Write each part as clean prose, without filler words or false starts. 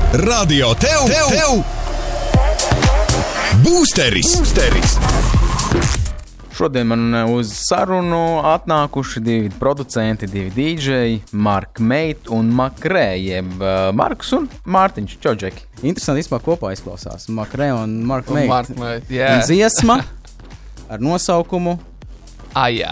Radio tev Boosteris. Šodien man uz sarunu atnākuši divi producenti, divi dīdžeji, Mark Mate un Makrē, jeb Marks un Mārtiņš. Čau, Džeki. Interesanti vispār kopā izklausās. Makrē un Mark Mate. Yeah. Dziesma ar nosaukumu Ajā.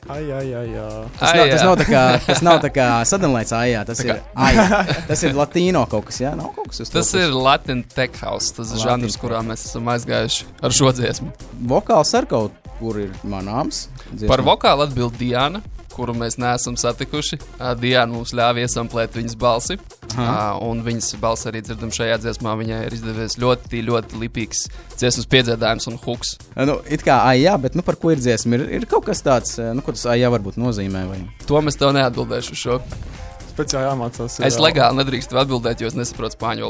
Tas nav tā kā sadalīts ajā, tas ir ajā. Tas ir latīno kaut kas, jā? Nav kaut kas uz to. Tas ir Latin Tech House, tas ir žanrs, kurā mēs esam aizgājuši ar šo dziesmu. Vokāls ar kaut kur ir manāms. Dziesma. Par vokālu atbild Diana, kuru mēs neesam satikuši. Diana mums ļāva iesamplēt viņas balsi, un viņas balsi arī dzirdam šajā dziesmā. Viņai ir izdevies ļoti, ļoti lipīgs dziesmas piedziedājums un huks. It kā ajā, bet par ko ir dziesma? Ir kaut kas tāds, ko tas ajā varbūt nozīmē? Vai? To mēs tev neatbildēšu uz šo. Speciāli jāmācās. Es legāli nedrīkstu atbildēt, jo es nesaprotu spāņu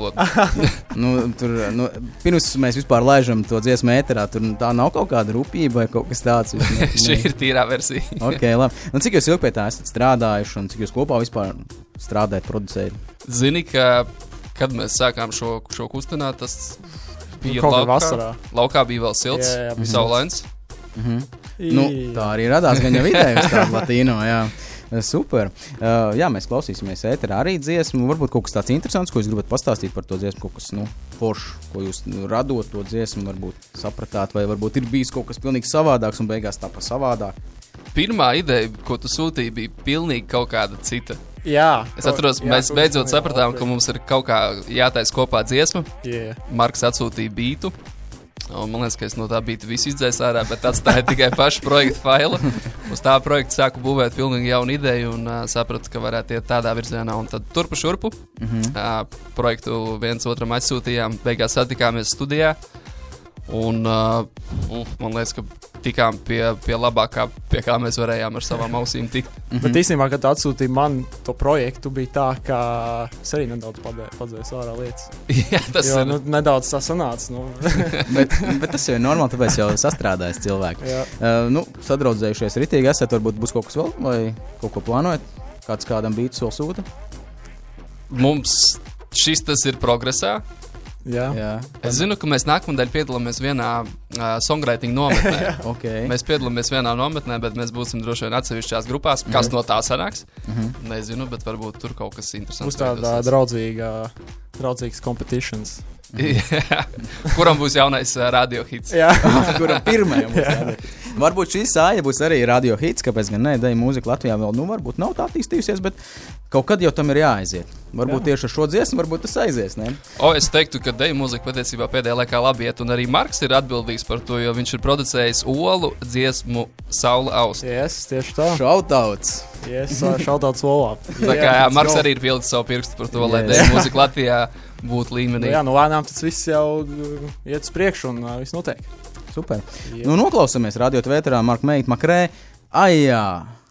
valodu. Pirms mēs vispār laižam to dziesmu ēterā, tur tā nav kaut kāda rūpība vai kaut kas tāds. Šī ir tīrā versija. Ok, labi. Cik jūs ilgi pie tā esat strādājuši un cik jūs kopā vispār strādājat, producējat? Zini, ka kad mēs sākām šo kustenāt, tas bija vasarā. Laukā bija vēl silts, saulains. Tā arī radās gan jau ideja uz tādu latīno, jā. Super. Jā, mēs klausīsimies ēterā arī dziesmu. Varbūt kaut kas tāds interesants, ko jūs gribat pastāstīt par to dziesmu, kaut kas, foršs, ko jūs radot to dziesmu, varbūt sapratāt, vai varbūt ir bijis kaut kas pilnīgi savādāks un beigās tā pa savādāk. Pirmā ideja, ko tu sūtīji, bija pilnīgi kaut kāda cita. Jā. Es atceros, mēs beidzot sapratām, ka mums ir kaut kā jātais kopā dziesma. Yeah. Marks atsūtīja bītu. Un man liekas, ka es no tā bīta visu izdzēsu ārā, bet atstāju tikai pašu projektu failu. Uz tā projekta sāku būvēt pilnīgi jaunu ideju un sapratu, ka varētu iet tādā virzienā. Un tad turpu šurpu projektu viens otram aizsūtījām, beigās satikāmies studijā. Un man liekas, ka tikām pie labākā, pie kā mēs varējām ar savām ausīm tikt. Bet īstenībā, kad tu atsūtīji man to projektu, bija tā, ka es arī nedaudz padzēju ārā lietas. Jā, tas jo, ir. Nedaudz tā sanāca. bet tas jau ir normāli, tāpēc jau sastrādājas cilvēki. Sadraudzējušies ritīgi esat, varbūt būs kaut kas vēl, vai kaut ko plānojat? Kāds kādam bīts vēl sūta? Mums tas ir progresā. Jā. Es zinu, ka mēs nākamnedēļ piedalāmies vienā songwriting nometnē. Okay. Mēs piedalāmies vienā nometnē, bet mēs būsim droši vien atsevišķās grupās. Kas no tā sanāks? Nezinu, bet varbūt tur kaut kas interesants. Būs tāda draudzīgas competitions. Kuram būs jaunais radio hits? Jā. Kuram pirmajam būs radio. Varbūt šī sāja būs arī radio hits, kāpēc gan ne, deju mūzika Latvijā vēl, varbūt nav tā attīstījusies, bet kaut kad jau tam ir jāaiziet. Varbūt tieši ar šo dziesmu, varbūt tas aizies, ne? Es teiktu, ka deju mūzika patiesībā pēdējā laikā labi iet, un arī Marks ir atbildīgs par to, jo viņš ir producējis olu dziesmu Saula Aust. Yes, tieši tā. Shoutouts. Yes, shoutouts Olā. Tā kā Marks arī ir pildījis savu pirkstu par to, lai deju mūzika Latvijā būtu līmenī. Jā, lēnām tas viss jau iet uz priekšu un viss notiek. Super. Noklausāmies radio vēterā Mark Mate, Makrē. Ajā.